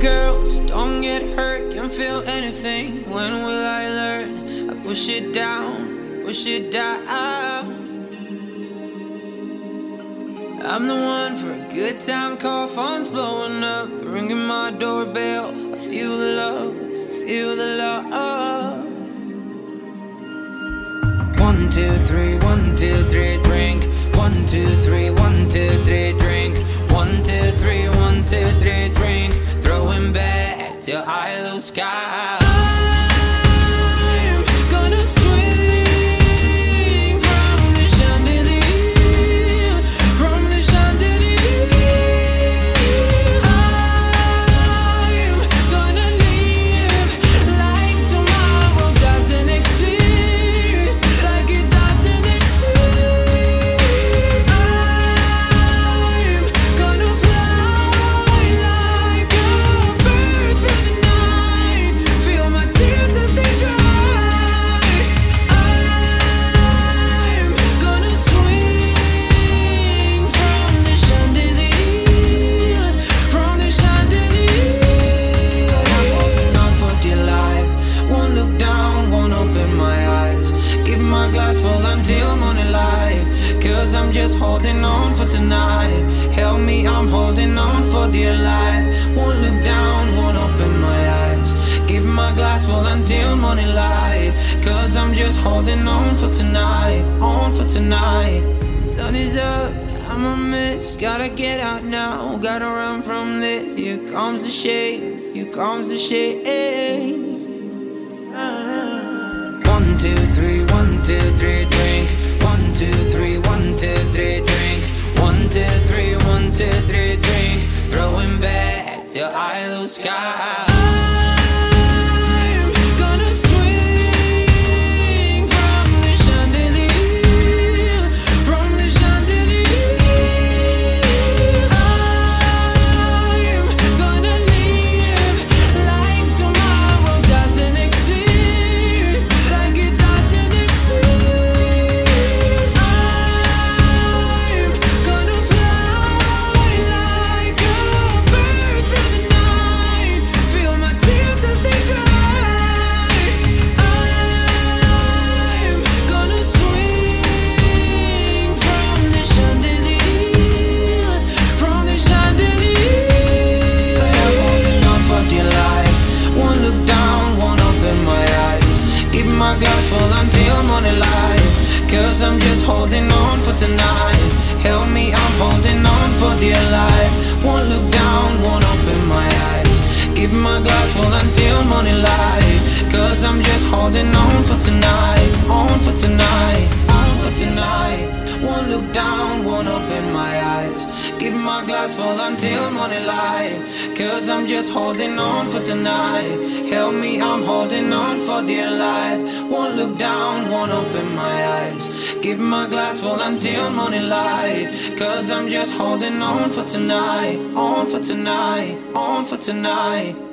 girls, don't get hurt, can't feel anything. When will I learn? I push it down, push it down. I'm the one for a good time call, phone's blowing up, ringing my doorbell. I feel the love, feel the love. 1, 2, 3, 1, 2, 3, drink. 1, 2, 3, 1, 2, 3, drink. 1, 2, 3, 1, 2, 3, drink. Throwing back till I lose count. I'm gonna swing from the chandelier, from the chandelier. I'm gonna live like tomorrow doesn't exist, like it doesn't exist. I'm gonna fly like a bird through the night, feel my tears as they dry. I'm gonna swing from the chandelier, from the chandelier. I'm holding on for dear life, won't look down, won't open my eyes. Keep my glass full until morning light, 'cause I'm just holding on for tonight. Help me, I'm holding on for dear life. Won't look down, won't open my eyes. Keep my glass full until morning light, 'cause I'm just holding on for tonight, on for tonight. Sun is up, I'm a mess, gotta get out now, gotta run from this. Here comes the shade, here comes the shade. 1, 2, 3, 1, 2, 3, drink. 1, 2, 3, 1, 2, 3, drink. 1, 2, 3, 1, 2, 3, drink. Throwing back till I lose count. I'm gonna swing from the chandelier, from the chandelier. I'm gonna live like tomorrow doesn't exist, like it doesn't exist. I'm gonna fly like a bird through the night, feel my tears as they dry. I'm gonna swing from the chandelier, from the chandelier. But I'm holding on for dear life, won't look down, won't open my eyes. Keep my glass full until morning light, 'cause I'm just holding on for tonight. Help me, I'm holding on for dear life. Won't look down, won't open my eyes. Keep my glass full until morning light, 'cause I'm just holding on for tonight, on for tonight, on for tonight. Won't look down, won't open my eyes. Keep my glass full until morning light, 'cause I'm just holding on for tonight. Help me, I'm holding on for dear life. Won't look down, won't open my eyes. Keep my glass full until morning light, 'cause I'm just holding on for tonight, on for tonight, on for tonight.